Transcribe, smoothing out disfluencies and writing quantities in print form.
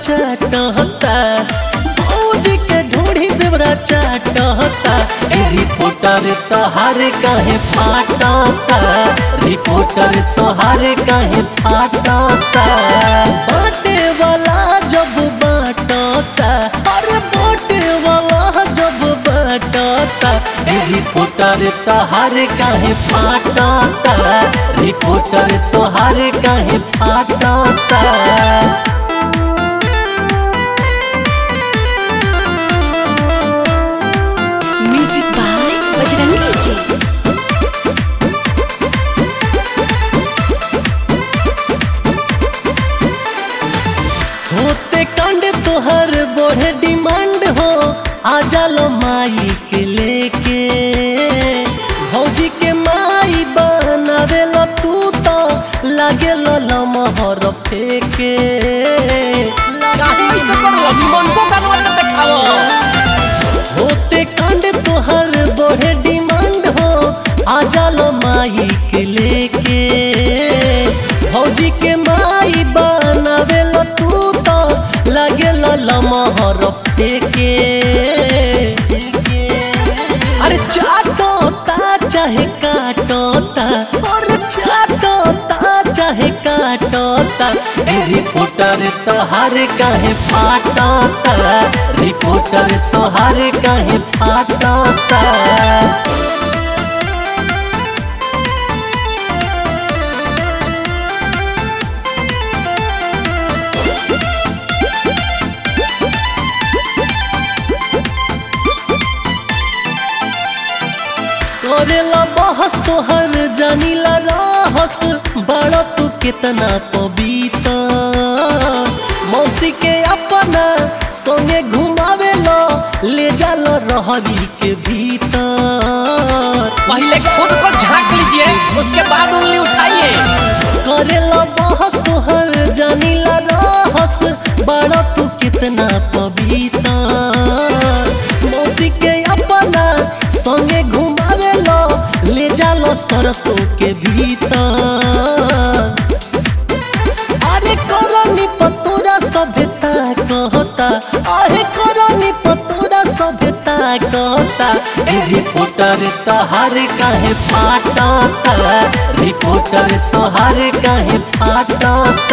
चाटता फौजी के ढूंढी देवरा चाटता रिपोर्टर तोहार काहे फाटता रिपोर्टर तोहार काहे फाटता बाटे वाला जब बाटता अरे बाटे वाला जब बाटता रिपोर्टर तोहार काहे फाटता रिपोर्टर तोहार काहे फाटता म्यूजिक बाय बजरंगी जी। होते कांड तोहर बढ़े डिमांड हो आ जालो माई के लेके भौजी के माई बनावेला तू तो लागे लमहर फेके होते कांड तोहर बढ़े डिमांड हो आ जालो माई के लेके भौजी के माई बनावेला तू तो लागे लमहर फेके अरे चाटता चाहे काटता अरे चाटता चाहे काटता रिपोर्टर तोहार काहे फाटता रिपोर्टर तोहार काहे फाटता करेला बहस तोहर जानीला रहस बड़ा तू कितना पबीता मौसी के अपना संगे घुमावेला ले जाला रहरी के भीतर पहले खुद को झांक लीजिए उसके बाद उंगली उठाइए। करेला बहस तोहर जानीला रहस बड़ा तू कितना पबीता मौसी के अपना संगे घुमावेला ले जालो सरसों के भीतर अरे करनी पतोरा सभ्यता कहता अरे करनी पतोरा सभ्यता कहता रिपोर्टर तोहार काहे फाटता रिपोर्टर तोहार काहे फाटता